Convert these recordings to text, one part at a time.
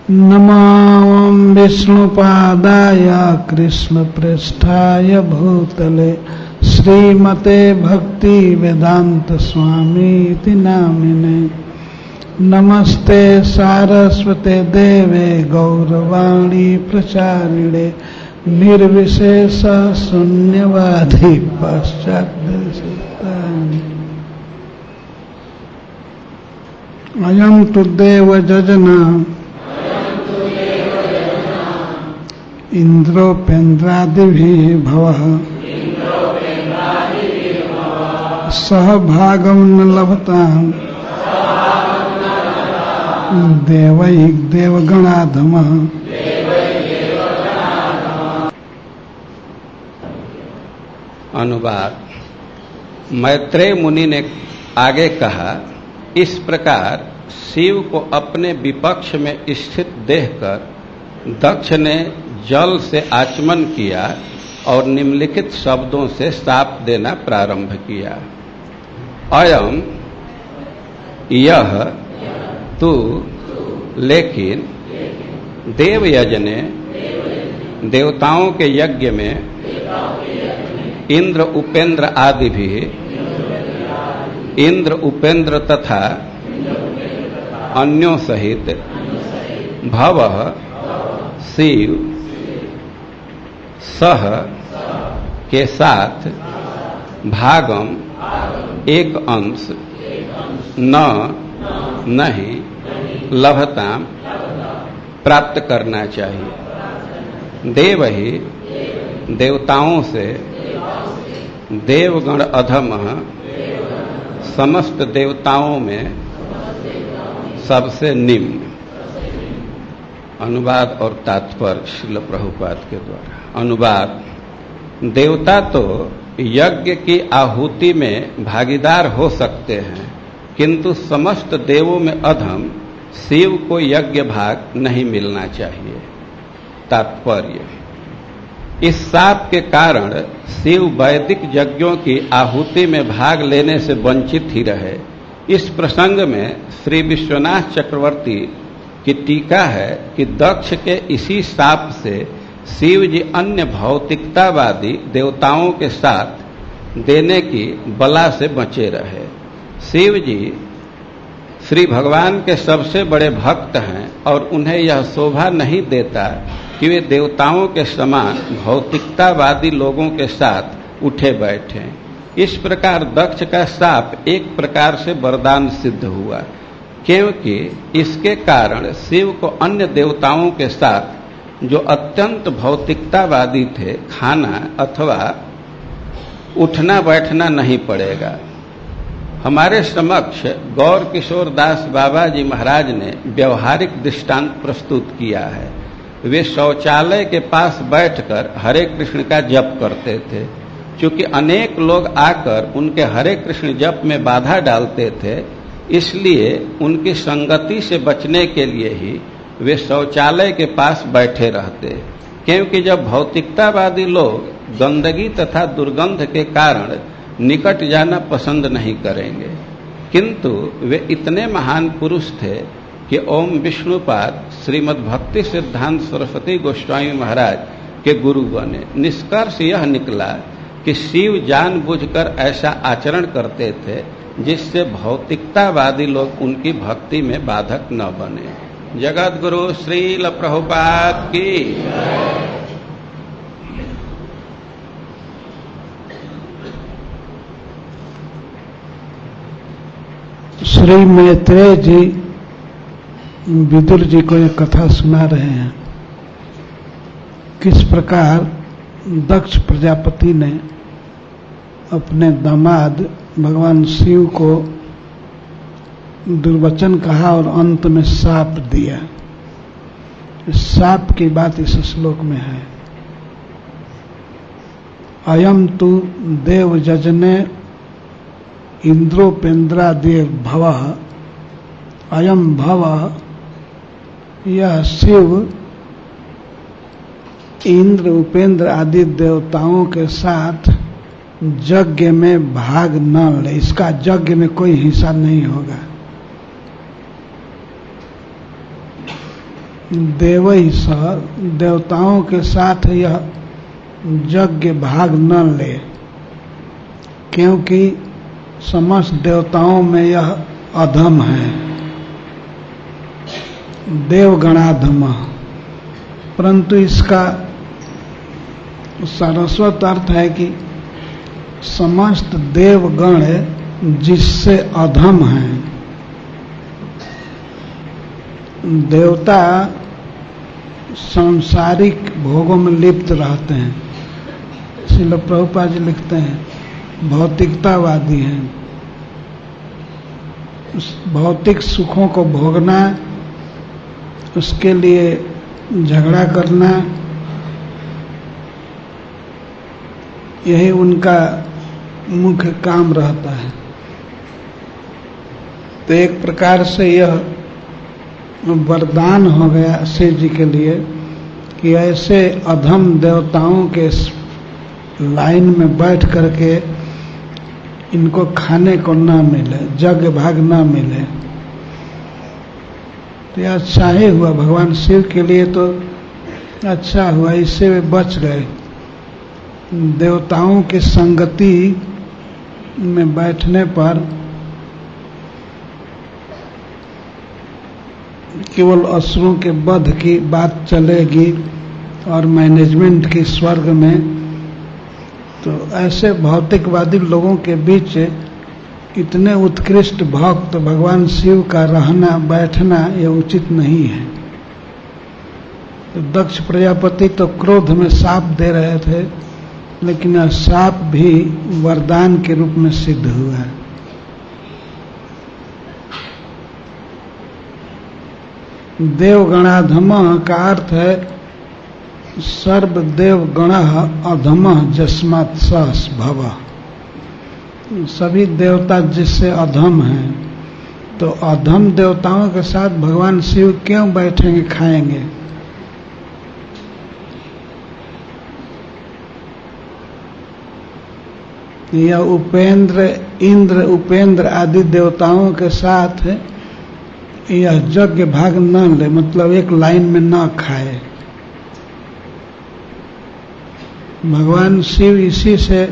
नमो विष्णुपादाय कृष्णप्रेष्ठाय भूतले श्रीमते भक्ति वेदांत स्वामी नामिने। नमस्ते सारस्वते देवे गौरवाणी प्रचारिणे निर्विशेष शून्यवादी पश्चाद्देशितानि। अयं तु देवयजना इंद्रोपेन्द्रादिभिः भवः सहभागं न लभताम् देवैः देवगणाधमः। अनुवाद। मैत्रेय मुनि ने आगे कहा, इस प्रकार शिव को अपने विपक्ष में स्थित देखकर दक्ष ने जल से आचमन किया और निम्नलिखित शब्दों से शाप देना प्रारंभ किया। अयम यह तू लेकिन देवयजने देवताओं के यज्ञ में इंद्र उपेंद्र आदि भी इंद्र उपेंद्र तथा अन्यों सहित भवः शिव सह के साथ भागम एक अंश नहीं लभताम प्राप्त करना चाहिए। देव ही देवताओं से देवगण अधम समस्त देवताओं में सबसे निम्न। अनुवाद और तात्पर्य श्रील प्रभुपाद के द्वारा। अनुवाद। देवता तो यज्ञ की आहुति में भागीदार हो सकते हैं, किंतु समस्त देवों में अधम शिव को यज्ञ भाग नहीं मिलना चाहिए। तात्पर्य। इस शाप के कारण शिव वैदिक यज्ञों की आहुति में भाग लेने से वंचित ही रहे। इस प्रसंग में श्री विश्वनाथ चक्रवर्ती की टीका है कि दक्ष के इसी शाप से शिव जी अन्य भौतिकतावादी देवताओं के साथ देने की बला से बचे रहे। शिव जी श्री भगवान के सबसे बड़े भक्त हैं और उन्हें यह शोभा नहीं देता कि वे देवताओं के समान भौतिकतावादी लोगों के साथ उठे बैठे। इस प्रकार दक्ष का शाप एक प्रकार से वरदान सिद्ध हुआ, क्योंकि इसके कारण शिव को अन्य देवताओं के साथ जो अत्यंत भौतिकतावादी थे खाना अथवा उठना बैठना नहीं पड़ेगा। हमारे समक्ष गौर किशोर दास बाबा जी महाराज ने व्यवहारिक दृष्टांत प्रस्तुत किया है। वे शौचालय के पास बैठकर हरे कृष्ण का जप करते थे। चूंकि अनेक लोग आकर उनके हरे कृष्ण जप में बाधा डालते थे, इसलिए उनकी संगति से बचने के लिए ही वे शौचालय के पास बैठे रहते, क्योंकि जब भौतिकतावादी लोग गंदगी तथा दुर्गंध के कारण निकट जाना पसंद नहीं करेंगे। किंतु वे इतने महान पुरुष थे कि ओम विष्णुपाद श्रीमद् भक्ति सिद्धांत सरस्वती गोस्वामी महाराज के गुरु बने। निष्कर्ष यह निकला कि शिव जानबूझकर ऐसा आचरण करते थे जिससे भौतिकतावादी लोग उनकी भक्ति में बाधक न बने। जगत गुरु श्रील प्रभुपाद की। श्री मैत्रेय जी विदुर जी को एक कथा सुना रहे हैं। किस प्रकार दक्ष प्रजापति ने अपने दामाद भगवान शिव को दुर्वचन कहा और अंत में शाप दिया। इस शाप की बात इस श्लोक में है। अयम तु देव यजने इंद्रोपेन्द्रा देव भवः। अयम भव यह शिव इंद्र उपेंद्र आदि देवताओं के साथ यज्ञ में भाग न ले, इसका यज्ञ में कोई हिस्सा नहीं होगा। देवई सह, देवताओं के साथ यह यज्ञ भाग न ले, क्योंकि समस्त देवताओं में यह अधम है, देवगणाधम। परंतु इसका सारस्वत अर्थ है कि समस्त देवगण जिससे अधम हैं। देवता सांसारिक भोगों में लिप्त रहते हैं। श्रील प्रभुपाद जी लिखते हैं भौतिकतावादी हैं। उस भौतिक सुखों को भोगना, उसके लिए झगड़ा करना, यही उनका मुख्य काम रहता है। तो एक प्रकार से यह वरदान हो गया शिव जी के लिए कि ऐसे अधम देवताओं के लाइन में बैठ करके इनको खाने को ना मिले, यज्ञ भाग ना मिले। तो यह अच्छा ही हुआ भगवान शिव के लिए, तो अच्छा हुआ, इससे वे बच गए। देवताओं की संगति में बैठने पर केवल असुरों के वध की बात चलेगी और मैनेजमेंट की स्वर्ग में। तो ऐसे भौतिकवादी लोगों के बीच इतने उत्कृष्ट भक्त भगवान शिव का रहना बैठना यह उचित नहीं है। तो दक्ष प्रजापति तो क्रोध में शाप दे रहे थे, लेकिन यह शाप भी वरदान के रूप में सिद्ध हुआ है। देवगणाधम का अर्थ है सर्वदेवगण अधम जस्मात् स भव। सभी देवता जिससे अधम हैं, तो अधम देवताओं के साथ भगवान शिव क्यों बैठेंगे, खाएंगे? या उपेंद्र, इंद्र, उपेंद्र आदि देवताओं के साथ यह यज्ञ भाग न ले, मतलब एक लाइन में न खाए। भगवान शिव इसी से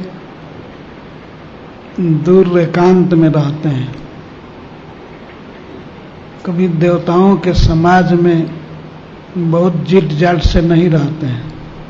दूर एकांत में रहते हैं। कभी देवताओं के समाज में बहुत जिट जाट से नहीं रहते हैं।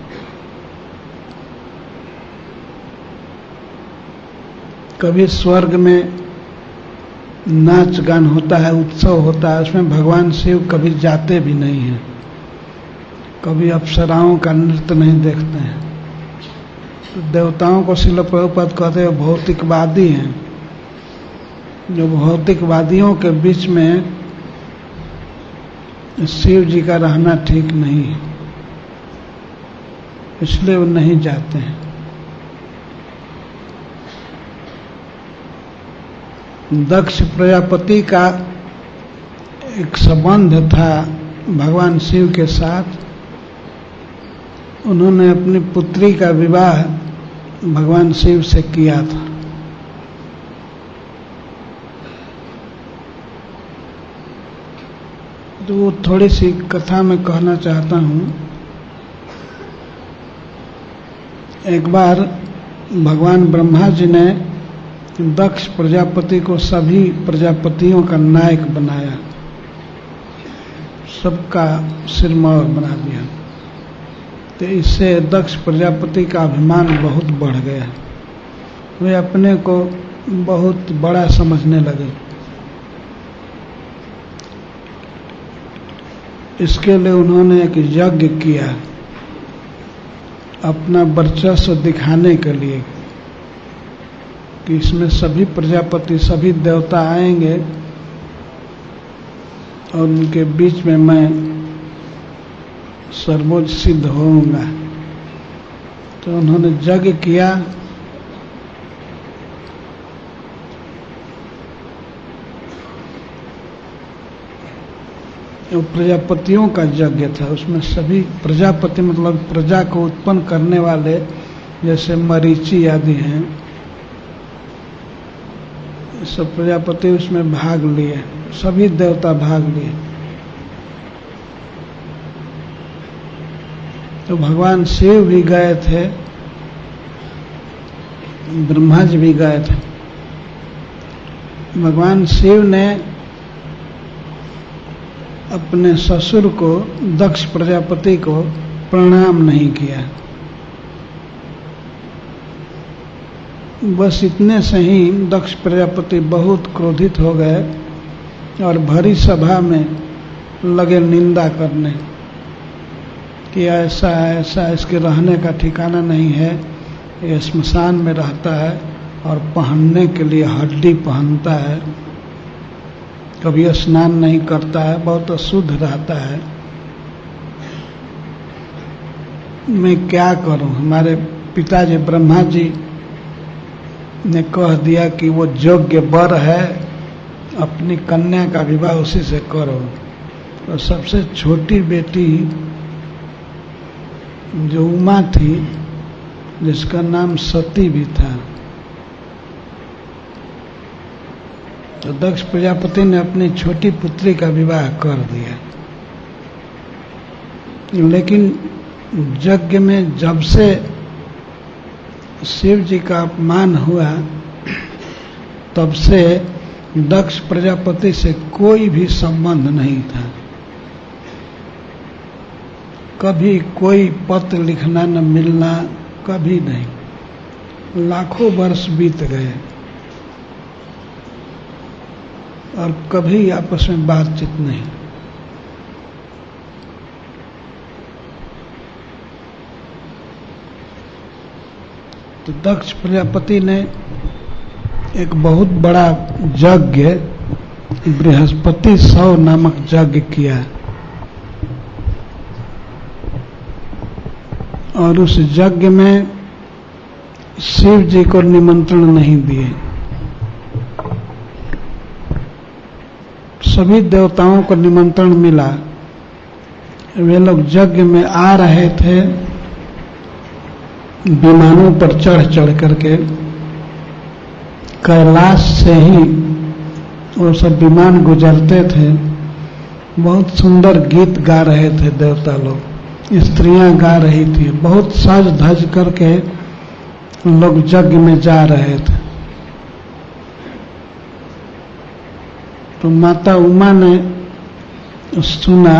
कभी स्वर्ग में नाच गान होता है, उत्सव होता है, उसमें भगवान शिव कभी जाते भी नहीं हैं। कभी अप्सराओं का नृत्य नहीं देखते हैं। तो देवताओं को श्रील प्रभुपाद कहते हैं भौतिकवादी हैं। जो भौतिकवादियों के बीच में शिव जी का रहना ठीक नहीं है, इसलिए वो नहीं जाते हैं। दक्ष प्रजापति का एक संबंध था भगवान शिव के साथ। उन्होंने अपनी पुत्री का विवाह भगवान शिव से किया था। तो वो थोड़ी सी कथा में कहना चाहता हूँ। एक बार भगवान ब्रह्मा जी ने दक्ष प्रजापति को सभी प्रजापतियों का नायक बनाया, सबका सिरमौर बना दिया। तो इससे दक्ष प्रजापति का अभिमान बहुत बढ़ गया। वे अपने को बहुत बड़ा समझने लगे। इसके लिए उन्होंने एक यज्ञ किया अपना वर्चस्व दिखाने के लिए कि इसमें सभी प्रजापति, सभी देवता आएंगे और उनके बीच में मैं सर्वोच्च सिद्ध होऊंगा। तो उन्होंने यज्ञ किया। वो प्रजापतियों का यज्ञ था। उसमें सभी प्रजापति मतलब प्रजा को उत्पन्न करने वाले, जैसे मरीचि आदि हैं, सब प्रजापति उसमें भाग लिए, सभी देवता भाग लिए। तो भगवान शिव भी गए थे, ब्रह्मा जी भी गए थे। भगवान शिव ने अपने ससुर को, दक्ष प्रजापति को प्रणाम नहीं किया। बस इतने से ही दक्ष प्रजापति बहुत क्रोधित हो गए और भरी सभा में लगे निंदा करने कि ऐसा ऐसा इसके रहने का ठिकाना नहीं है, ये स्मशान में रहता है और पहनने के लिए हड्डी पहनता है, कभी स्नान नहीं करता है, बहुत अशुद्ध रहता है। मैं क्या करूं? हमारे पिताजी ब्रह्मा जी ने कह दिया कि वो योग्य वर है, अपनी कन्या का विवाह उसी से करो। तो सबसे छोटी बेटी जो उमा थी, जिसका नाम सती भी था, तो दक्ष प्रजापति ने अपनी छोटी पुत्री का विवाह कर दिया। लेकिन यज्ञ में जब से शिव जी का अपमान हुआ, तब से दक्ष प्रजापति से कोई भी संबंध नहीं था। कभी कोई पत्र लिखना न मिलना, कभी नहीं। लाखों वर्ष बीत गए और कभी आपस में बातचीत नहीं। तो दक्ष प्रजापति ने एक बहुत बड़ा यज्ञ, बृहस्पति 100 नामक यज्ञ किया और उस यज्ञ में शिव जी को निमंत्रण नहीं दिए। सभी देवताओं को निमंत्रण मिला। वे लोग यज्ञ में आ रहे थे विमानों पर चढ़ चढ़ करके। कैलाश से ही वो सब विमान गुजरते थे। बहुत सुंदर गीत गा रहे थे देवता लोग, स्त्रियां गा रही थी। बहुत सज धज करके लोग यज्ञ में जा रहे थे। तो माता उमा ने सुना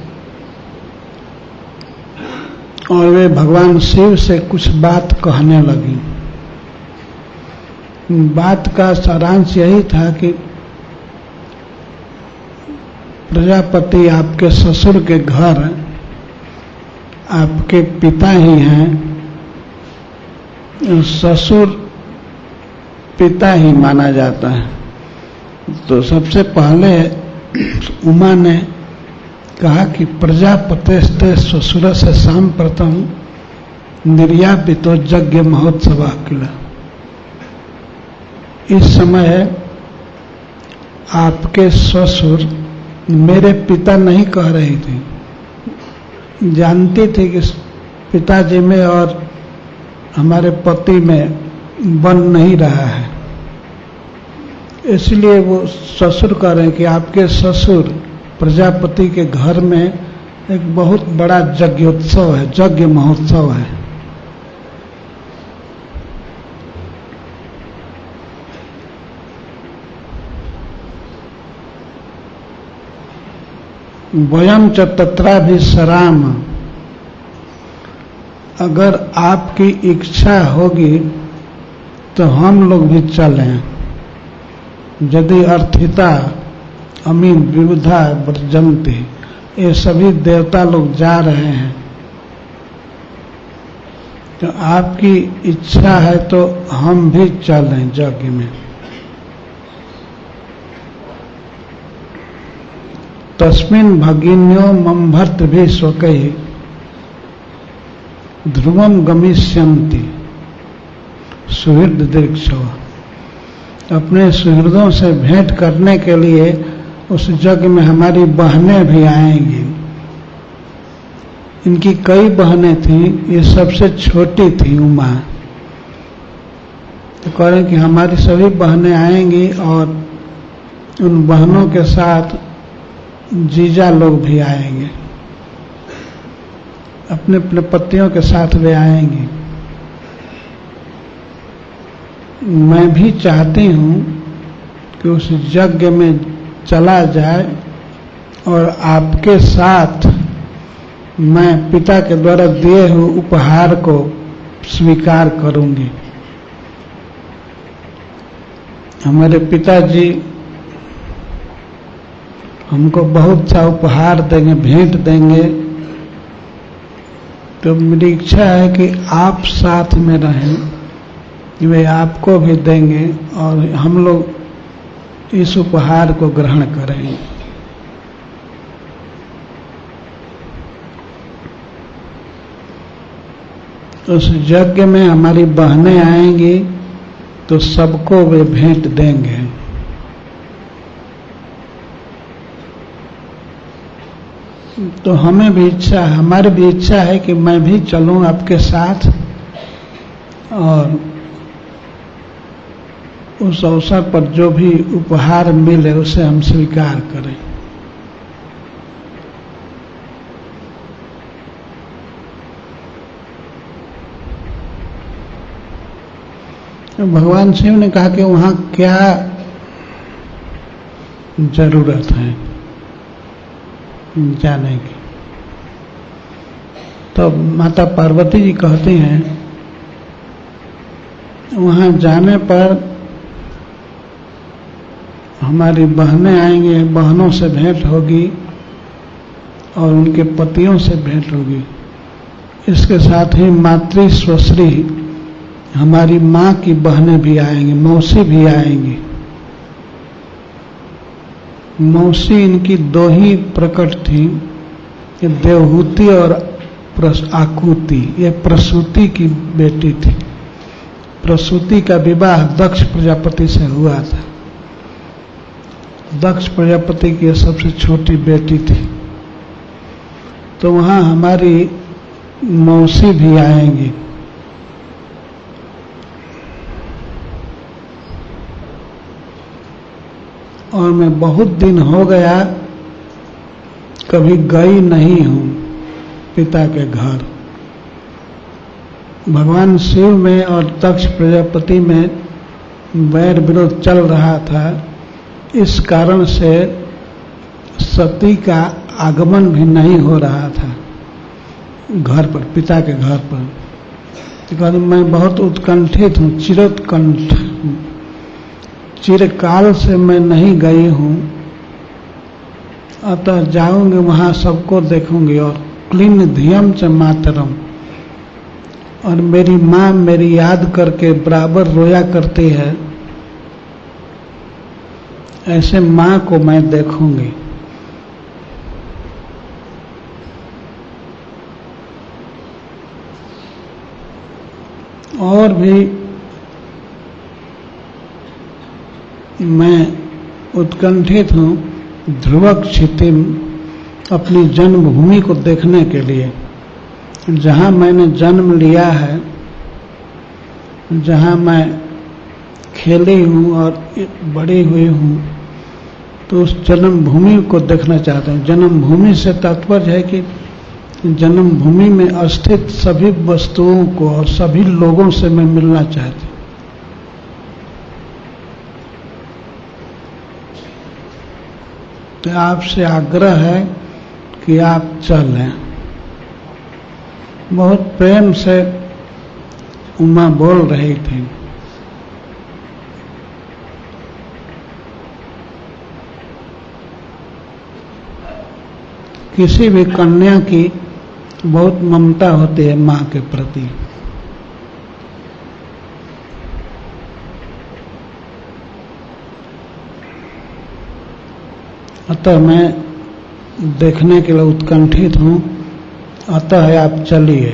और वे भगवान शिव से कुछ बात कहने लगी। बात का सारांश यही था कि प्रजापति आपके ससुर के घर आपके पिता ही हैं, ससुर पिता ही माना जाता है। तो सबसे पहले उमा ने कहा कि प्रजापतेस्ते ससुर से सांप्रतम निर्यापितो यज्ञ महोत्सव किला। इस समय आपके ससुर, मेरे पिता नहीं कह रही थी, जानती थी कि पिताजी में और हमारे पति में बन नहीं रहा है, इसलिए वो ससुर कह रहे हैं कि आपके ससुर प्रजापति के घर में एक बहुत बड़ा यज्ञोत्सव है, यज्ञ महोत्सव है। वयम च तत्रा भी सराम, अगर आपकी इच्छा होगी तो हम लोग भी चलें। यदि अर्थिता अमीन विबुधा वर्जंती, ये सभी देवता लोग जा रहे हैं, तो आपकी इच्छा है तो हम भी चलें यज्ञ में। तस्मिन् भगिन्यो मम भर्त भी स्वकैः ध्रुवम गमिष्यन्ति सुहृद दीक्षव। अपने सुहृदों से भेंट करने के लिए उस यज्ञ में हमारी बहनें भी आएंगी। इनकी कई बहनें थीं, ये सबसे छोटी थी उमा। तो कह रहे हैं कि हमारी सभी बहनें आएंगी और उन बहनों के साथ जीजा लोग भी आएंगे अपने अपने पतियों के साथ वे आएंगी। मैं भी चाहती हूँ कि उस यज्ञ में चला जाए और आपके साथ मैं पिता के द्वारा दिए हुए उपहार को स्वीकार करूंगी। हमारे पिताजी हमको बहुत सा उपहार देंगे, भेंट देंगे, तो मेरी इच्छा है कि आप साथ में रहें, वे आपको भी देंगे और हम लोग इस उपहार को ग्रहण करेंगे। उस यज्ञ में हमारी बहनें आएंगी तो सबको वे भेंट देंगे। तो हमें भी इच्छा है, हमारी भी इच्छा है कि मैं भी चलूं आपके साथ और उस अवसर पर जो भी उपहार मिले उसे हम स्वीकार करें। भगवान शिव ने कहा कि वहां क्या जरूरत है जाने की। तो माता पार्वती जी कहती हैं वहां जाने पर हमारी बहनें आएंगी, बहनों से भेंट होगी और उनके पतियों से भेंट होगी। इसके साथ ही मातृ स्वश्री हमारी माँ की बहनें भी आएंगी, मौसी भी आएंगी। मौसी इनकी दो ही प्रकट थी, देवहूति और आकुति। ये प्रसूति की बेटी थी। प्रसूति का विवाह दक्ष प्रजापति से हुआ था। दक्ष प्रजापति की सबसे छोटी बेटी थी। तो वहां हमारी मौसी भी आएंगी। और मैं बहुत दिन हो गया कभी गई नहीं हूं पिता के घर। भगवान शिव में और दक्ष प्रजापति में वैर विरोध चल रहा था। इस कारण से सती का आगमन भी नहीं हो रहा था घर पर, पिता के घर पर। मैं बहुत उत्कंठित हूँ, चिरोत्कंठ, चिरकाल से मैं नहीं गई हूँ, अतः जाऊंगी वहां सबको देखूंगी। और क्लीन धियम च मातरम, और मेरी माँ मेरी याद करके बराबर रोया करती है, ऐसे माँ को मैं देखूंगी। और भी मैं उत्कंठित हूँ ध्रुवक क्षितिम, अपनी जन्मभूमि को देखने के लिए, जहाँ मैंने जन्म लिया है, जहाँ मैं खेली हूँ और बड़ी हुई हूँ, तो उस जन्मभूमि को देखना चाहता हूँ। जन्मभूमि से तात्पर्य है कि जन्मभूमि में स्थित सभी वस्तुओं को और सभी लोगों से मैं मिलना चाहती हूँ। तो आपसे आग्रह है कि आप चलें। बहुत प्रेम से उमा बोल रही थी। किसी भी कन्या की बहुत ममता होती है माँ के प्रति। अतः मैं देखने के लिए उत्कंठित हूँ, अतः आप चलिए।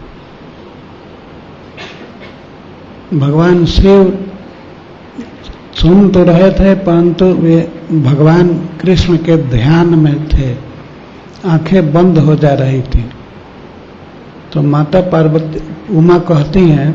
भगवान शिव सुन तो रहे थे, परंतु वे भगवान कृष्ण के ध्यान में थे, आंखें बंद हो जा रही थी। तो माता पार्वती उमा कहती हैं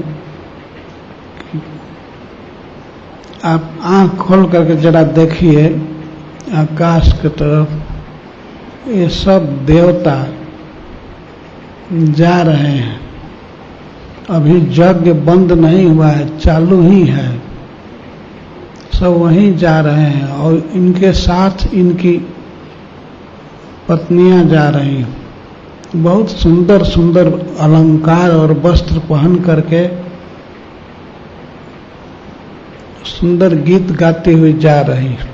आप आंख खोल करके जरा देखिए आकाश की तरफ, ये सब देवता जा रहे हैं। अभी यज्ञ बंद नहीं हुआ है, चालू ही है। सब वहीं जा रहे हैं और इनके साथ इनकी पत्नियां जा रही हैं। बहुत सुंदर सुंदर अलंकार और वस्त्र पहन करके सुंदर गीत गाती हुई जा रही है।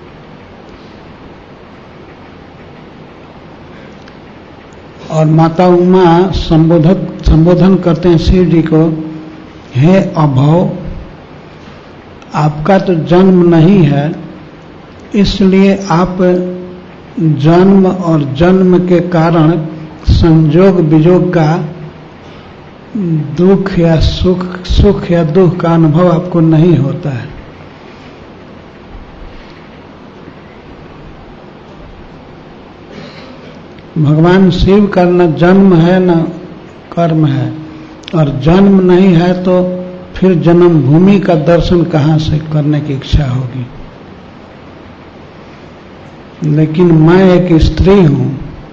और माता उमा संबोधन करते हैं शिव जी को, हे अभव, आपका तो जन्म नहीं है, इसलिए आप जन्म और जन्म के कारण संयोग वियोग का दुख या सुख या दुख का अनुभव आपको नहीं होता है। भगवान शिव का न जन्म है न कर्म है, और जन्म नहीं है तो फिर जन्म भूमि का दर्शन कहां से करने की इच्छा होगी। लेकिन मैं एक स्त्री हूं,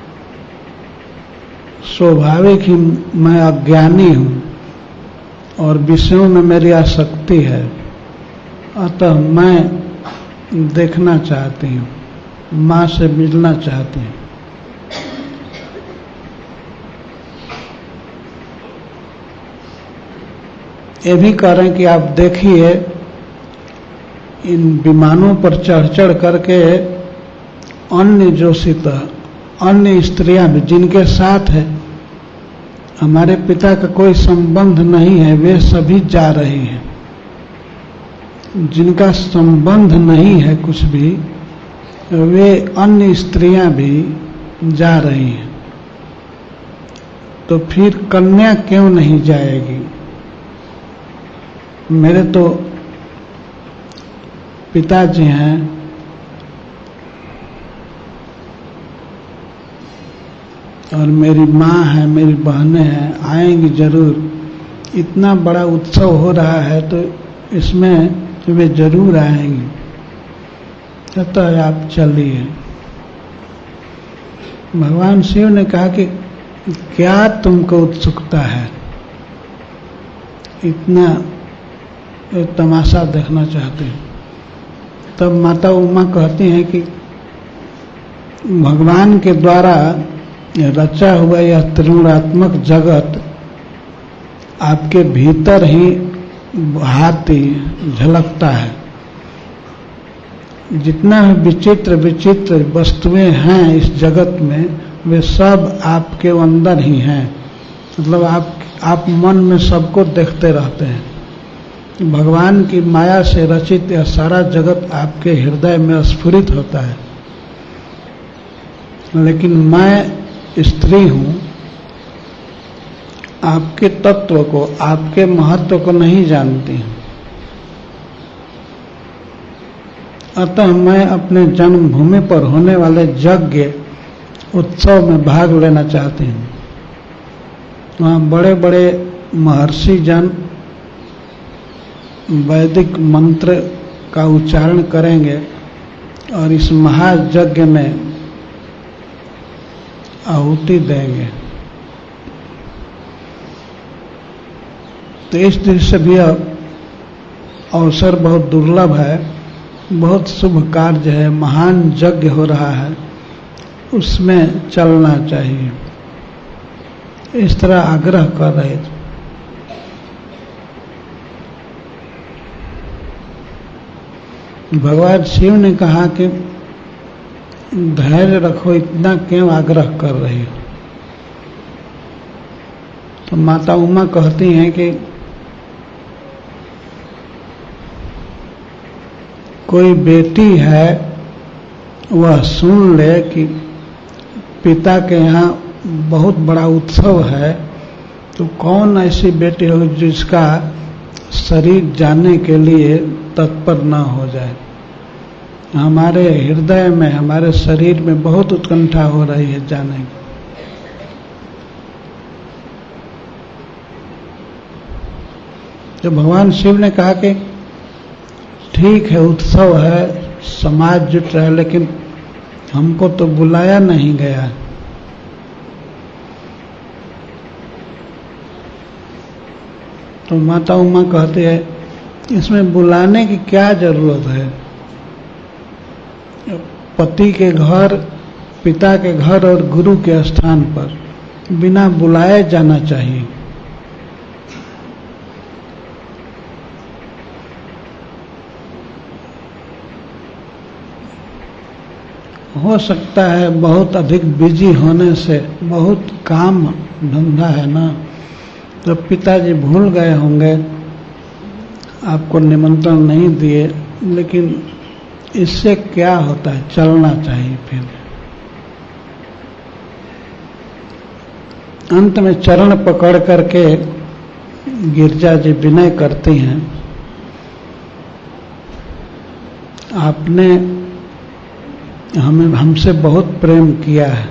स्वाभाविक ही मैं अज्ञानी हूं और विषयों में मेरी आसक्ति है, अतः मैं देखना चाहती हूं, मां से मिलना चाहती हूं। ये भी कह रहे हैं कि आप देखिए, इन विमानों पर चढ़ चढ़ करके अन्य जोशित अन्य स्त्रियां भी जिनके साथ है हमारे पिता का कोई संबंध नहीं है, वे सभी जा रही हैं। जिनका संबंध नहीं है कुछ भी, वे अन्य स्त्रियां भी जा रही हैं। तो फिर कन्या क्यों नहीं जाएगी? मेरे तो पिताजी हैं, और मेरी माँ है, मेरी बहनें हैं, आएंगी जरूर। इतना बड़ा उत्सव हो रहा है तो इसमें वे जरूर आएंगी, अतः आप चलिए। भगवान शिव ने कहा कि क्या तुमको उत्सुकता है, इतना तमाशा देखना चाहते हैं? तब माता उमा कहती हैं कि भगवान के द्वारा रचा हुआ यह त्रिगुणात्मक जगत आपके भीतर ही भांति झलकता है। जितना भी विचित्र विचित्र वस्तुएं हैं इस जगत में, वे सब आपके अंदर ही हैं। मतलब आप मन में सबको देखते रहते हैं। भगवान की माया से रचित यह सारा जगत आपके हृदय में स्फुरित होता है। लेकिन मैं स्त्री हूं, आपके तत्व को, आपके महत्व को नहीं जानती हूं, अतः मैं अपने जन्मभूमि पर होने वाले यज्ञ उत्सव में भाग लेना चाहती हूं। वहां बड़े बड़े महर्षि जन वैदिक मंत्र का उच्चारण करेंगे और इस महायज्ञ में आहुति देंगे। तो इस दृश्य भी अवसर बहुत दुर्लभ है, बहुत शुभ कार्य है, महान यज्ञ हो रहा है, उसमें चलना चाहिए, इस तरह आग्रह कर रहे थे। भगवान शिव ने कहा कि धैर्य रखो, इतना क्यों आग्रह कर रही हो? तो माता उमा कहती हैं कि कोई बेटी है, वह सुन ले कि पिता के यहाँ बहुत बड़ा उत्सव है, तो कौन ऐसी बेटी हो जिसका शरीर जाने के लिए तत्पर न हो जाए। हमारे हृदय में, हमारे शरीर में बहुत उत्कंठा हो रही है जाने की। तो भगवान शिव ने कहा कि ठीक है, उत्सव है, समाज जुट रहा है, लेकिन हमको तो बुलाया नहीं गया। तो माता उमा कहते हैं इसमें बुलाने की क्या जरूरत है? पति के घर, पिता के घर और गुरु के स्थान पर बिना बुलाए जाना चाहिए। हो सकता है बहुत अधिक बिजी होने से, बहुत काम धंधा है ना, तो पिताजी भूल गए होंगे, आपको निमंत्रण नहीं दिए, लेकिन इससे क्या होता है, चलना चाहिए। फिर अंत में चरण पकड़ करके गिरजा जी विनय करती हैं, आपने हमसे बहुत प्रेम किया है,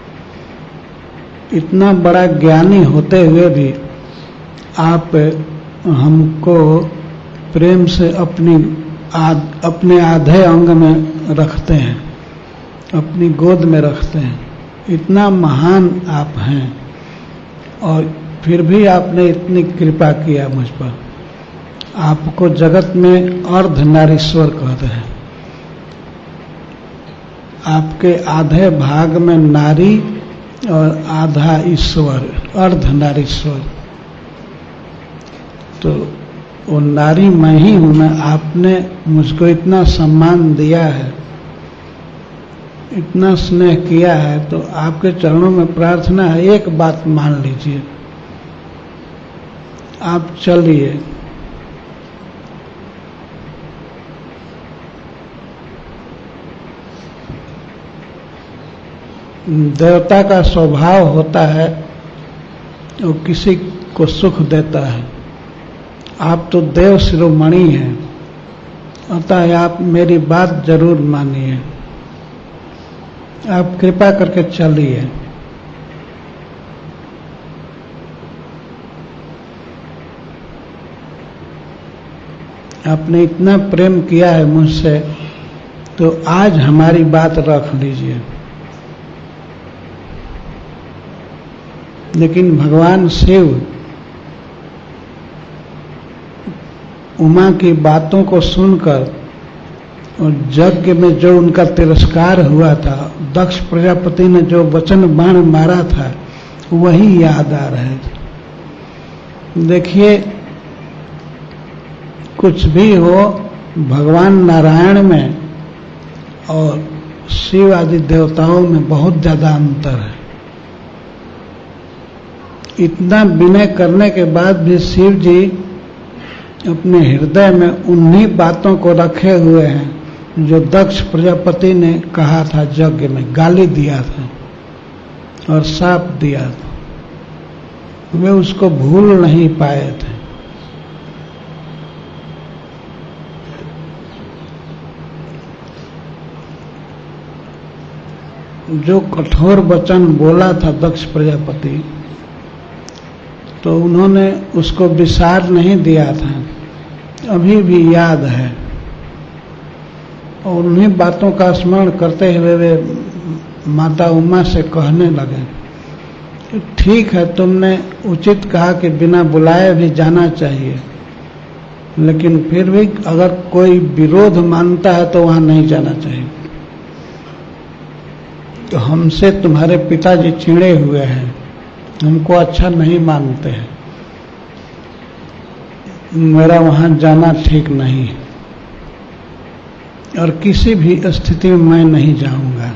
इतना बड़ा ज्ञानी होते हुए भी आप हमको प्रेम से अपने आधे अंग में रखते हैं, अपनी गोद में रखते हैं। इतना महान आप हैं और फिर भी आपने इतनी कृपा किया मुझ पर। आपको जगत में अर्धनारीश्वर कहते हैं। आपके आधे भाग में नारी और आधा ईश्वर, अर्धनारीश्वर। तो वो नारी मैं ही हूं ना। आपने मुझको इतना सम्मान दिया है, इतना स्नेह किया है, तो आपके चरणों में प्रार्थना है, एक बात मान लीजिए, आप चलिए। देवता का स्वभाव होता है वो किसी को सुख देता है। आप तो देव शिरोमणि हैं, अतः आप मेरी बात जरूर मानिए। आप कृपा करके चलिए। आपने इतना प्रेम किया है मुझसे, तो आज हमारी बात रख लीजिए। लेकिन भगवान शिव उमा की बातों को सुनकर और यज्ञ में जो उनका तिरस्कार हुआ था, दक्ष प्रजापति ने जो वचन बाण मारा था, वही याद आ रहे थे। देखिए, कुछ भी हो, भगवान नारायण में और शिव आदि देवताओं में बहुत ज्यादा अंतर है। इतना विनय करने के बाद भी शिव जी अपने हृदय में उन्हीं बातों को रखे हुए हैं जो दक्ष प्रजापति ने कहा था, यज्ञ में गाली दिया था और शाप दिया था। वे उसको भूल नहीं पाए थे। जो कठोर वचन बोला था दक्ष प्रजापति, तो उन्होंने उसको विसार नहीं दिया था, अभी भी याद है। और उन्हीं बातों का स्मरण करते हुए वे माता उमा से कहने लगे, ठीक है, तुमने उचित कहा कि बिना बुलाए भी जाना चाहिए, लेकिन फिर भी अगर कोई विरोध मानता है तो वहां नहीं जाना चाहिए। तो हमसे तुम्हारे पिताजी चिढ़े हुए हैं, हमको अच्छा नहीं मानते हैं, मेरा वहां जाना ठीक नहीं है और किसी भी स्थिति में मैं नहीं जाऊंगा।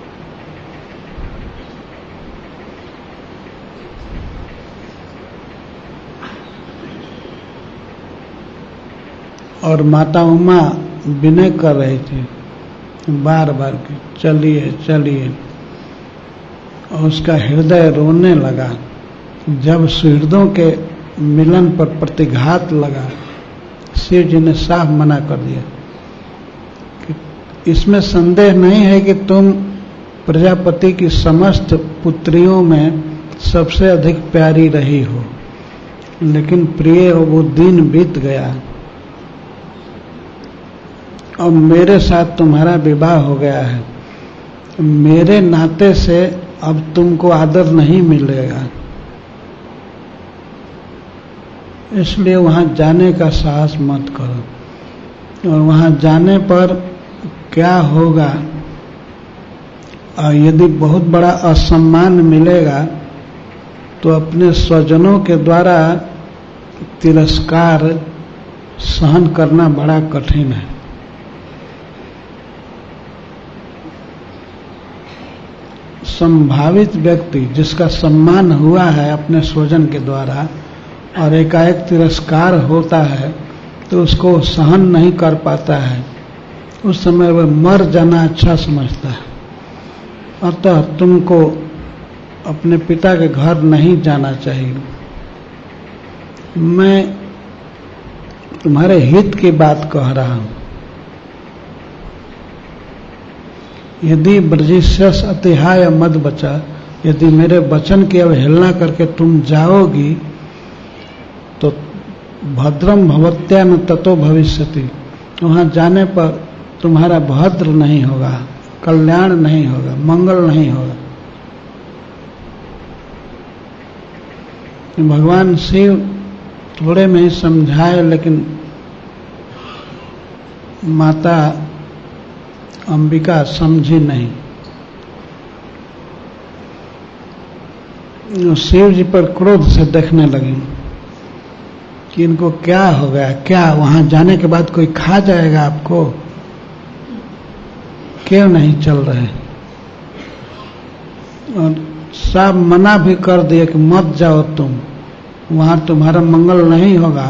और माता उमा विनय कर रही थी बार बार के, चलिए चलिए। और उसका हृदय रोने लगा। जब सुहृदों के मिलन पर प्रतिघात लगा, शिव जी ने साफ मना कर दिया कि इसमें संदेह नहीं है कि तुम प्रजापति की समस्त पुत्रियों में सबसे अधिक प्यारी रही हो, लेकिन प्रिय वो दिन बीत गया और मेरे साथ तुम्हारा विवाह हो गया है। मेरे नाते से अब तुमको आदर नहीं मिलेगा। इसलिए वहां जाने का साहस मत करो। और वहां जाने पर क्या होगा, और यदि बहुत बड़ा असम्मान मिलेगा तो अपने स्वजनों के द्वारा तिरस्कार सहन करना बड़ा कठिन है। संभावित व्यक्ति जिसका सम्मान हुआ है अपने स्वजन के द्वारा और एकाएक तिरस्कार होता है तो उसको सहन नहीं कर पाता है, उस समय वह मर जाना अच्छा समझता है। अतः तुमको अपने पिता के घर नहीं जाना चाहिए। मैं तुम्हारे हित की बात कह रहा हूं। यदि ब्रजिष्यस अतिहाय मद बचा, यदि मेरे वचन की अवहेलना करके तुम जाओगी तो भद्रम भवत्या न ततो भविष्यति, वहां जाने पर तुम्हारा भद्र नहीं होगा, कल्याण नहीं होगा, मंगल नहीं होगा। भगवान शिव थोड़े में ही समझाए, लेकिन माता अंबिका समझी नहीं। शिव जी पर क्रोध से देखने लगी कि इनको क्या हो गया, क्या वहां जाने के बाद कोई खा जाएगा आपको, क्यों नहीं चल रहे। और साफ मना भी कर दिए कि मत जाओ तुम, वहां तुम्हारा मंगल नहीं होगा।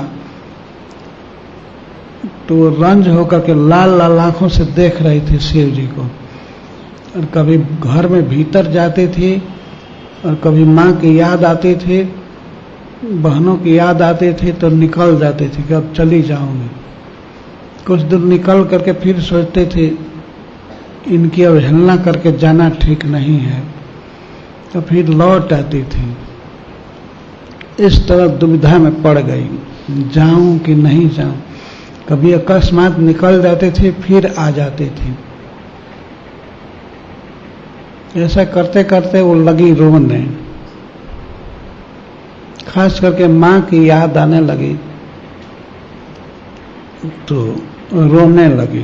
तो वो रंज होकर के लाल लाल आंखों से देख रही थी शिव जी को, और कभी घर में भीतर जाती थी और कभी माँ की याद आती थी, बहनों की याद आती थी तो निकल जाती थी कि अब चली जाऊंगी। कुछ दूर निकल करके फिर सोचती थी इनकी अवहेलना करके जाना ठीक नहीं है, तो फिर लौट आती थी। इस तरह दुविधा में पड़ गई, जाऊं कि नहीं जाऊं। कभी अकस्मात निकल जाती थी फिर आ जाती थी। ऐसा करते करते वो लगी रोने, खास करके माँ की याद आने लगी तो रोने लगी।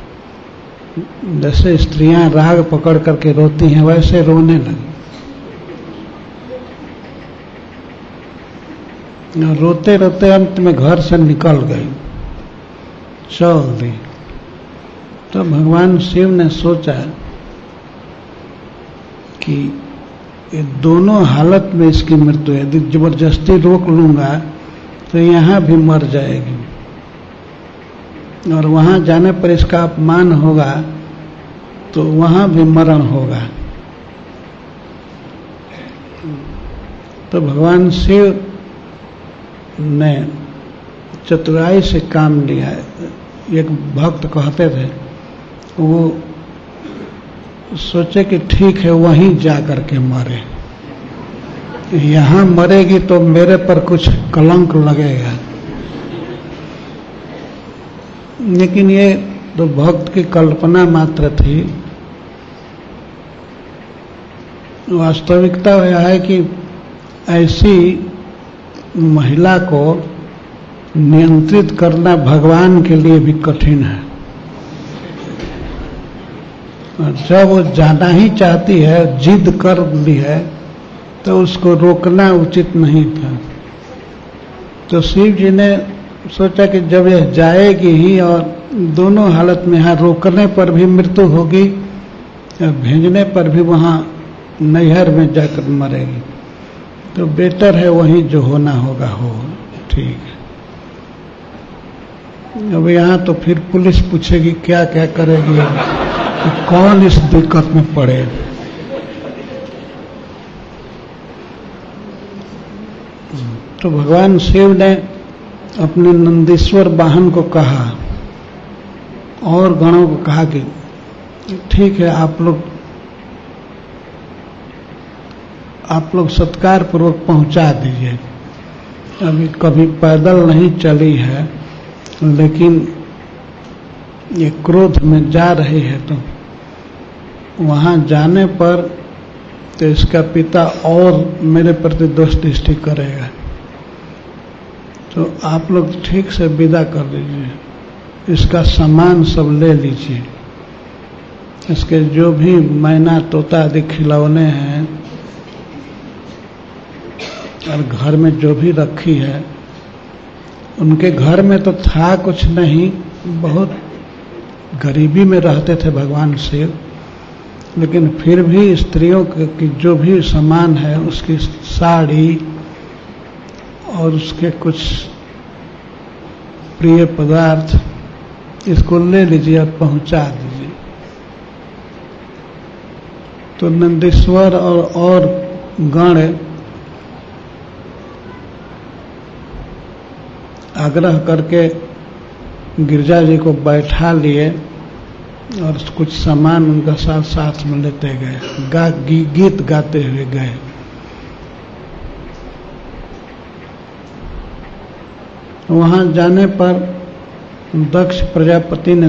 जैसे स्त्रियां राग पकड़ करके रोती हैं वैसे रोने लगी। रोते रोते अंत में घर से निकल गई, चल दी। तो भगवान शिव ने सोचा कि ये दोनों हालत में इसकी मृत्यु है, यदि जबरदस्ती रोक लूंगा तो यहां भी मर जाएगी और वहां जाने पर इसका अपमान होगा तो वहां भी मरण होगा। तो भगवान शिव ने चतुराई से काम लिया। एक भक्त कहते थे, वो सोचे कि ठीक है वहीं जा करके मरे, यहां मरेगी तो मेरे पर कुछ कलंक लगेगा। लेकिन ये तो भक्त की कल्पना मात्र थी। वास्तविकता यह है कि ऐसी महिला को नियंत्रित करना भगवान के लिए भी कठिन है। जब वो जाना ही चाहती है, जिद कर ली है, तो उसको रोकना उचित नहीं था। तो शिव जी ने सोचा कि जब यह जाएगी ही और दोनों हालत में यहाँ रोकने पर भी मृत्यु होगी और भेजने पर भी वहाँ नैहर में जाकर मरेगी, तो बेटर है वहीं जो होना होगा हो। ठीक है, अब यहाँ तो फिर पुलिस पूछेगी क्या क्या करेगी, तो कौन इस दिक्कत में पड़े। तो भगवान शिव ने अपने नंदीश्वर वाहन को कहा और गणों को कहा कि ठीक है, आप लोग सत्कार पूर्वक पहुंचा दीजिए। अभी कभी पैदल नहीं चली है, लेकिन ये क्रोध में जा रही है, तो वहां जाने पर तो इसका पिता और मेरे प्रति दोष दृष्टि करेगा। तो आप लोग ठीक से विदा कर लीजिए, इसका सामान सब ले लीजिए, इसके जो भी मैना तोता आदि खिलौने हैं और घर में जो भी रखी है, उनके घर में तो था कुछ नहीं, बहुत गरीबी में रहते थे भगवान शिव, लेकिन फिर भी स्त्रियों की जो भी सामान है, उसकी साड़ी और उसके कुछ प्रिय पदार्थ, इसको ले लीजिए और पहुंचा दीजिए। तो नंदीश्वर और गण आग्रह करके गिरजा जी को बैठा लिए और कुछ सामान उनका साथ साथ में लेते गए, गीत गाते हुए गए। वहां जाने पर दक्ष प्रजापति ने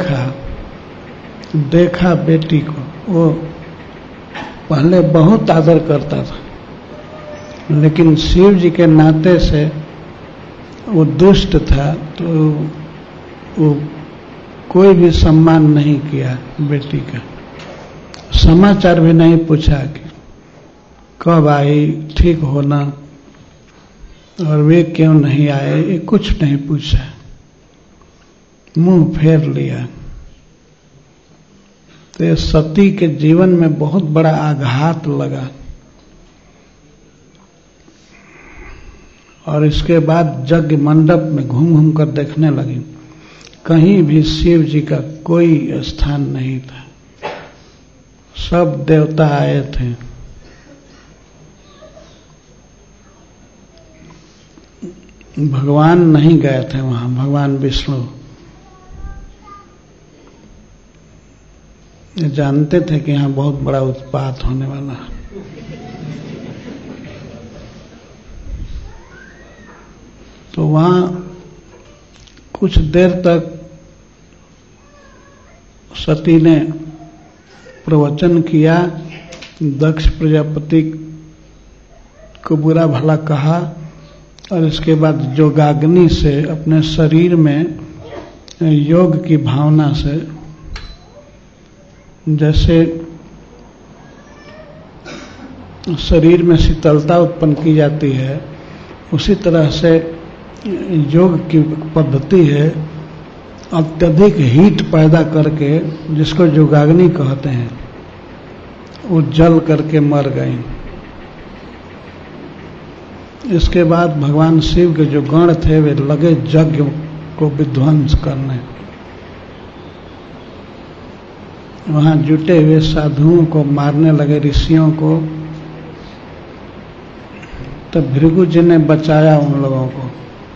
देखा बेटी को। वो पहले बहुत आदर करता था, लेकिन शिव जी के नाते से वो दुष्ट था, तो वो कोई भी सम्मान नहीं किया बेटी का, समाचार भी नहीं पूछा कि कब आई, ठीक होना और वे क्यों नहीं आए, ये कुछ नहीं पूछा, मुंह फेर लिया। तो ये सती के जीवन में बहुत बड़ा आघात लगा और इसके बाद यज्ञ मंडप में घूम घूम कर देखने लगी, कहीं भी शिव जी का कोई स्थान नहीं था, सब देवता आए थे। भगवान नहीं गए थे वहां, भगवान विष्णु ये जानते थे कि यहां बहुत बड़ा उत्पात होने वाला है। तो वहां कुछ देर तक सती ने प्रवचन किया, दक्ष प्रजापति को बुरा भला कहा और इसके बाद जोगाग्नि से अपने शरीर में योग की भावना से, जैसे शरीर में शीतलता उत्पन्न की जाती है, उसी तरह से योग की पद्धति है, अत्यधिक हीट पैदा करके, जिसको जोगाग्नि कहते हैं, वो जल करके मर गई। इसके बाद भगवान शिव के जो गण थे वे लगे यज्ञ को विध्वंस करने। वहां जुटे हुए साधुओं को मारने लगे, ऋषियों को। तब भृगु जी ने बचाया उन लोगों को।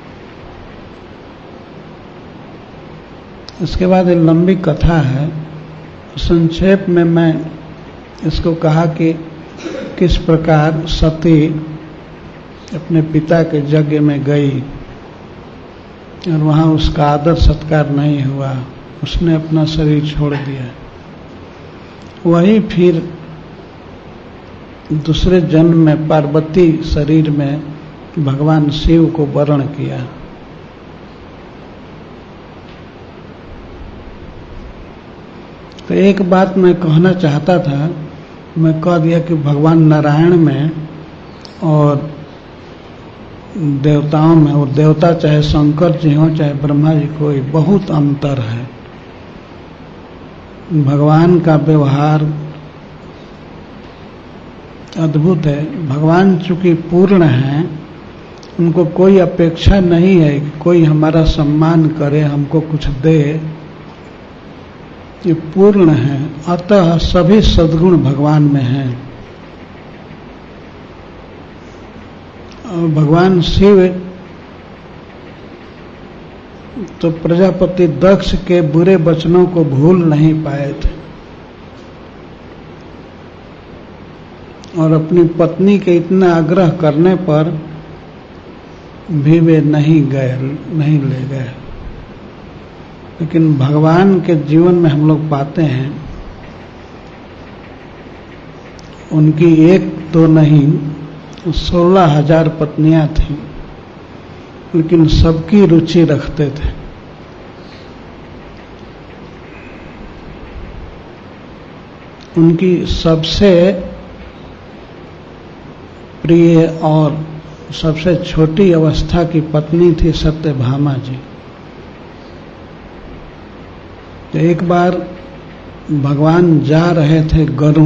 इसके बाद एक लंबी कथा है, संक्षेप में मैं इसको कहा कि किस प्रकार सती अपने पिता के यज्ञ में गई और वहां उसका आदर सत्कार नहीं हुआ, उसने अपना शरीर छोड़ दिया। वही फिर दूसरे जन्म में पार्वती शरीर में भगवान शिव को वरण किया। तो एक बात मैं कहना चाहता था, मैं कह दिया कि भगवान नारायण में और देवताओं में, और देवता चाहे शंकर जी हो चाहे ब्रह्मा जी, कोई बहुत अंतर है। भगवान का व्यवहार अद्भुत है। भगवान चूंकि पूर्ण हैं, उनको कोई अपेक्षा नहीं है कि कोई हमारा सम्मान करे, हमको कुछ दे। ये पूर्ण है, अतः सभी सद्गुण भगवान में हैं। और भगवान शिव तो प्रजापति दक्ष के बुरे वचनों को भूल नहीं पाए थे और अपनी पत्नी के इतना आग्रह करने पर भी वे नहीं ले गए। लेकिन भगवान के जीवन में हम लोग पाते हैं, उनकी एक तो नहीं 16,000 पत्नियां थीं लेकिन सबकी रुचि रखते थे। उनकी सबसे प्रिय और सबसे छोटी अवस्था की पत्नी थी सत्यभामा जी। तो एक बार भगवान जा रहे थे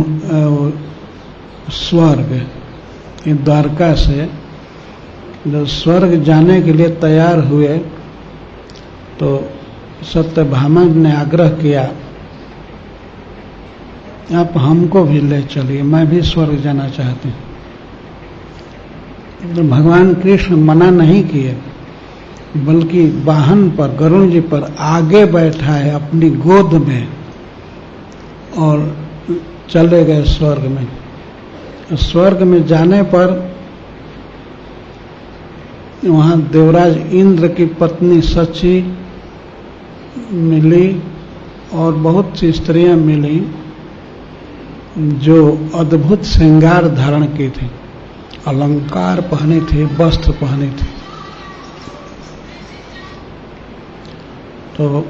स्वर्ग, द्वारका से जब स्वर्ग जाने के लिए तैयार हुए तो सत्यभामा ने आग्रह किया, आप हमको भी ले चलिए, मैं भी स्वर्ग जाना चाहती हूँ। तो भगवान कृष्ण मना नहीं किए, बल्कि वाहन पर गरुड़ जी पर आगे बैठाए अपनी गोद में और चले गए स्वर्ग में। स्वर्ग में जाने पर वहां देवराज इंद्र की पत्नी सची मिली और बहुत सी स्त्रियां मिली जो अद्भुत श्रृंगार धारण की थी, अलंकार पहने थे, वस्त्र पहने थे। तो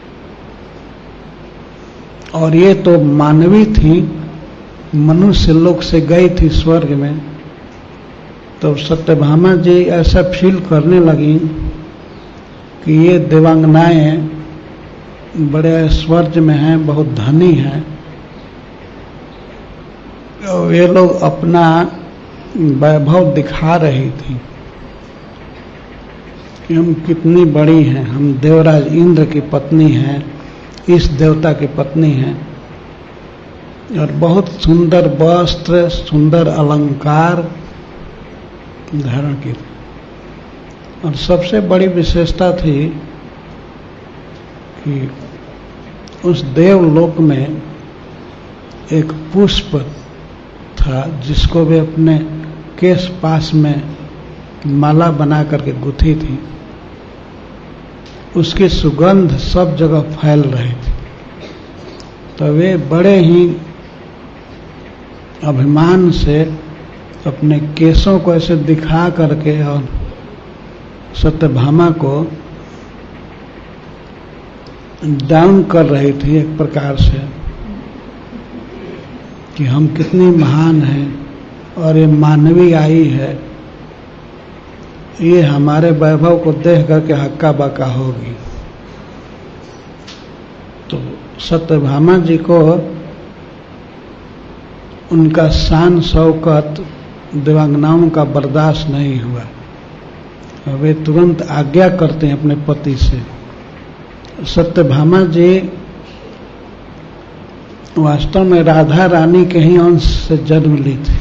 और ये तो मानवी थी, मनुष्य लोक से गई थी स्वर्ग में। तो सत्यभामा जी ऐसा फील करने लगी कि ये देवांगनाएं बड़े ऐश्वर्य में हैं, बहुत धनी हैं, और ये लोग अपना वैभव दिखा रही थी कि हम कितनी बड़ी हैं, हम देवराज इंद्र की पत्नी हैं, इस देवता की पत्नी हैं, और बहुत सुंदर वस्त्र, सुंदर अलंकार धारण की थी। और सबसे बड़ी विशेषता थी कि उस देवलोक में एक पुष्प था जिसको वे अपने केश पास में माला बना करके गुथी थी। उसकी सुगंध सब जगह फैल रही थी। तो वे बड़े ही अभिमान से अपने केशों को ऐसे दिखा करके और सत्यभामा को डाउन कर रही थी एक प्रकार से कि हम कितनी महान हैं और ये मानवी आई है, ये हमारे वैभव को देख करके हक्का बक्का होगी। तो सत्यभामा जी को उनका शान शौकत देवांगनाओं का बर्दाश्त नहीं हुआ। वे तुरंत आज्ञा करते हैं अपने पति से। सत्यभामा जी वास्तव में राधा रानी के ही अंश से जन्म ली थी।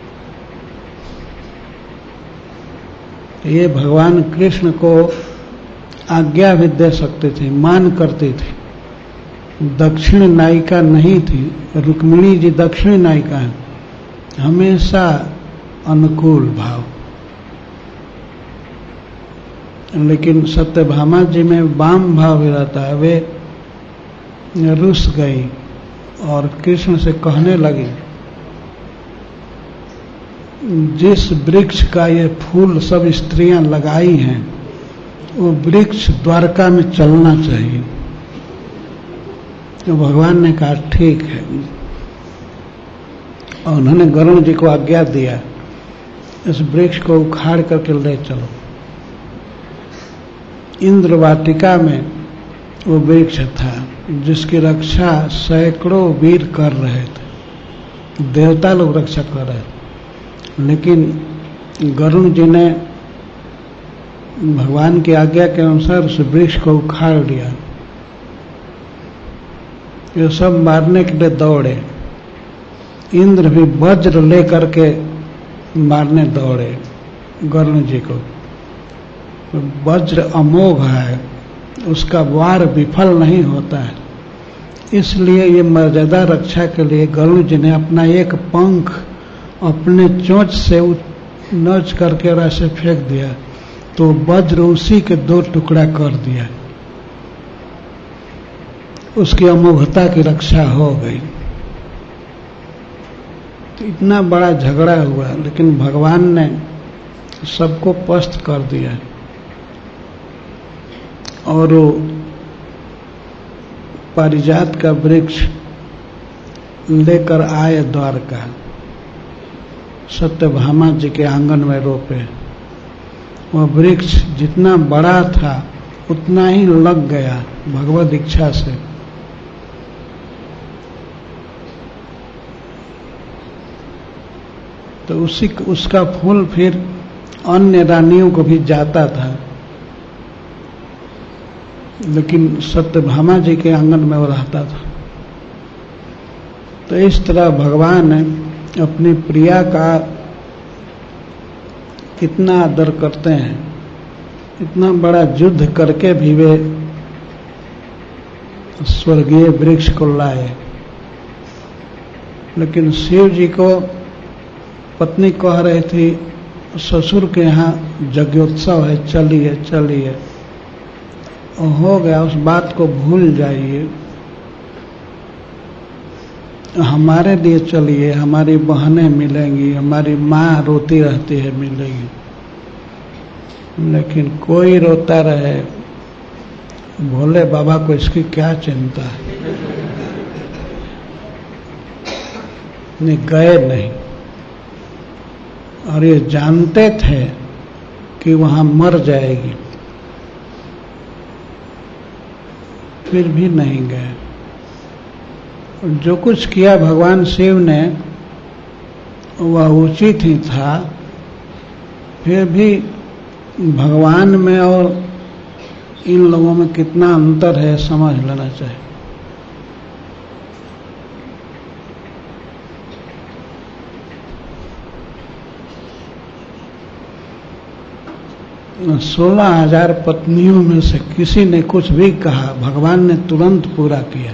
ये भगवान कृष्ण को आज्ञा भी दे सकते थे, मान करते थे। दक्षिण नायिका नहीं थी, रुक्मिणी जी दक्षिण नायिका है, हमेशा अनुकूल भाव। लेकिन सत्यभामा जी में वाम भाव भी रहता है। वे रुस गई और कृष्ण से कहने लगी, जिस वृक्ष का ये फूल सब स्त्रियां लगाई हैं वो वृक्ष द्वारका में चलना चाहिए। तो भगवान ने कहा ठीक है, और उन्होंने गरुड़ जी को आज्ञा दिया, इस वृक्ष को उखाड़ करके ले चलो। इंद्र वाटिका में वो वृक्ष था जिसकी रक्षा सैकड़ों वीर कर रहे थे, देवता लोग रक्षा कर रहे थे। लेकिन गरुड़ जी ने भगवान की आज्ञा के अनुसार उस वृक्ष को उखाड़ लिया। ये सब मारने के लिए दौड़े। इंद्र भी वज्र लेकर के मारने दौड़े गरुड़ जी को। वज्र अमोघ है, उसका वार विफल नहीं होता है। इसलिए ये मर्यादा रक्षा के लिए गरुड़ जी ने अपना एक पंख अपने चोंच से नोच करके और ऐसे फेंक दिया, तो वज्र उसी के 2 टुकड़ा कर दिया। उसकी अमोघता की रक्षा हो गई। तो इतना बड़ा झगड़ा हुआ, लेकिन भगवान ने सबको पस्त कर दिया। और वो पारिजात का वृक्ष लेकर आए द्वारका, सत्यभामा जी के आंगन में रोपे। वह वृक्ष जितना बड़ा था उतना ही लग गया भगवत इच्छा से। तो उसका फूल फिर अन्य रानियों को भी जाता था, लेकिन सत्यभामा जी के आंगन में वो रहता था। तो इस तरह भगवान अपनी प्रिया का कितना आदर करते हैं। इतना बड़ा युद्ध करके भी वे स्वर्गीय वृक्ष को लाए। लेकिन शिव जी को पत्नी कह रही थी, ससुर के यहाँ यज्ञोत्सव है, चलिए चलिए। हो गया, उस बात को भूल जाइए, हमारे लिए चलिए, हमारी बहनें मिलेंगी, हमारी माँ रोती रहती है मिलेगी। लेकिन कोई रोता रहे, भोले बाबा को इसकी क्या चिंता है, नहीं गए नहीं। और ये जानते थे कि वहां मर जाएगी, फिर भी नहीं गए। जो कुछ किया भगवान शिव ने वह उचित ही था, फिर भी भगवान में और इन लोगों में कितना अंतर है समझ लेना चाहिए। 16,000 पत्नियों में से किसी ने कुछ भी कहा, भगवान ने तुरंत पूरा किया।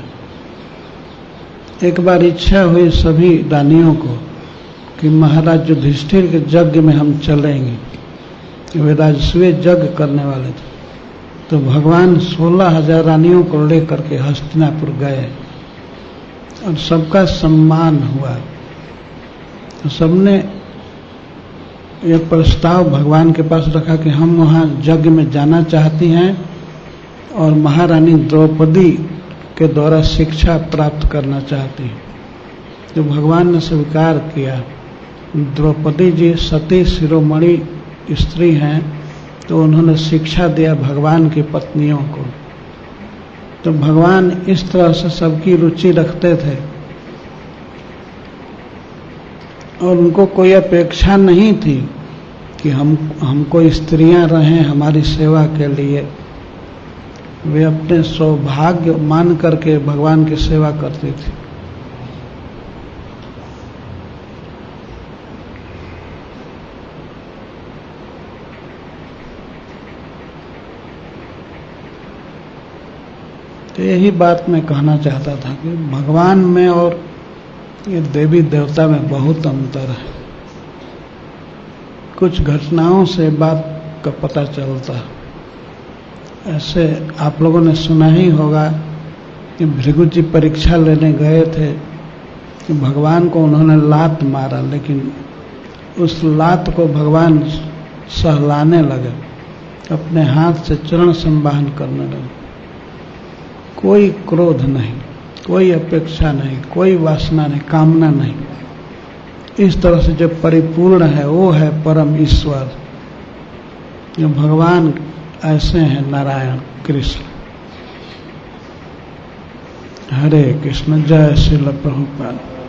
एक बार इच्छा हुई सभी रानियों को कि महाराज युधिष्ठिर के यज्ञ में हम चलेंगे। वे राजस्वीय यज्ञ करने वाले थे। तो भगवान 16,000 रानियों को लेकर के हस्तिनापुर गए और सबका सम्मान हुआ। तो सबने ये प्रस्ताव भगवान के पास रखा कि हम वहाँ यज्ञ में जाना चाहती हैं और महारानी द्रौपदी के द्वारा शिक्षा प्राप्त करना चाहती हैं। तो भगवान ने स्वीकार किया। द्रौपदी जी सती शिरोमणि स्त्री हैं, तो उन्होंने शिक्षा दिया भगवान की पत्नियों को। तो भगवान इस तरह से सबकी रुचि रखते थे और उनको कोई अपेक्षा नहीं थी कि हमको स्त्रियां रहें हमारी सेवा के लिए। वे अपने सौभाग्य मान करके भगवान की सेवा करती थी। तो यही बात मैं कहना चाहता था कि भगवान में और ये देवी देवता में बहुत अंतर है। कुछ घटनाओं से बात का पता चलता है। ऐसे आप लोगों ने सुना ही होगा कि भृगु जी परीक्षा लेने गए थे कि भगवान को उन्होंने लात मारा, लेकिन उस लात को भगवान सहलाने लगे, अपने हाथ से चरण संवाहन करने लगे। कोई क्रोध नहीं, कोई अपेक्षा नहीं, कोई वासना नहीं, कामना नहीं। इस तरह से जो परिपूर्ण है वो है परम ईश्वर। जो भगवान ऐसे हैं नारायण कृष्ण। हरे कृष्ण। जय श्रील प्रभुपाद।